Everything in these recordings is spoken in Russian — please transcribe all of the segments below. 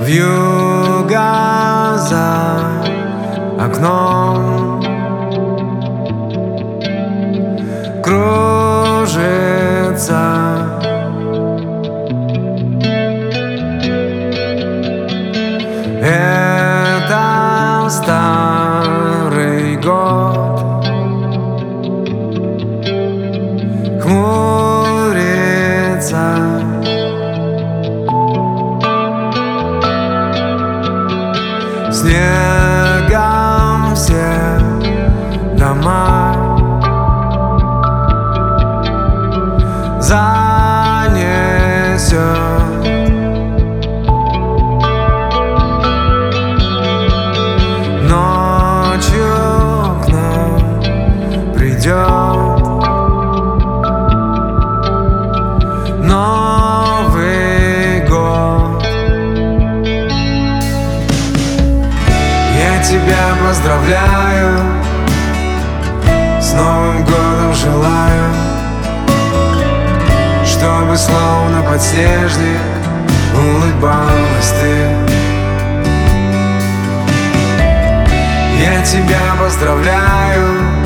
Вьюга за окном кружится. Это старый год хмурится. Снегом все дома занесет. Ночью к нам придет Новый год. Я тебя поздравляю, с Новым годом желаю, чтобы словно подснежник улыбалась ты. Я тебя поздравляю,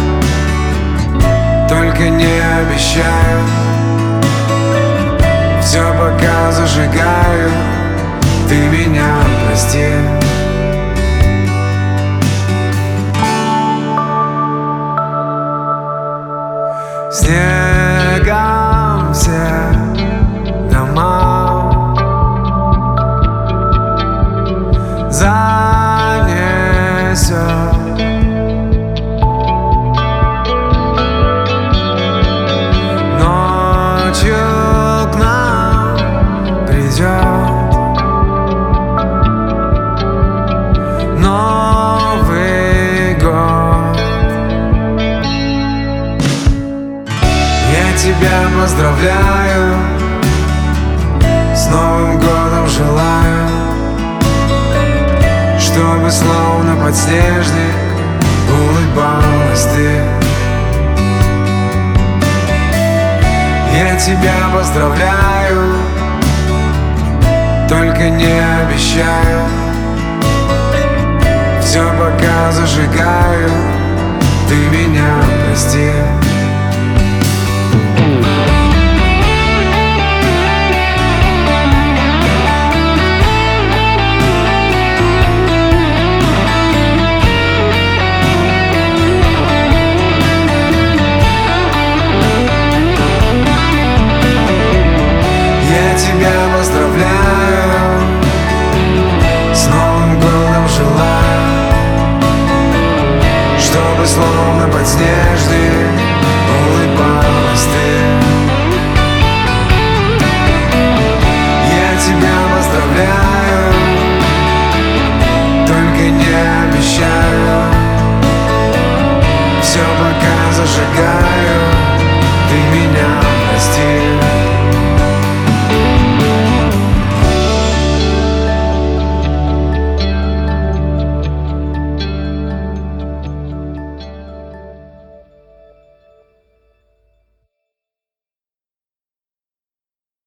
только не обещаю, все пока зажигаю, ты меня прости. Снегом все дома занесет. Ночью к нам придет Новый год. Я тебя поздравляю, с Новым годом желаю, чтобы словно подснежник улыбалась ты. Я тебя поздравляю, только не обещаю, все пока зажигаю, ты меня прости. Я тебя поздравляю, с Новым годом желаю, чтобы словно подснежник улыбалась ты. Я тебя поздравляю, только не обещаю, все пока зажигаю, ты меня прости.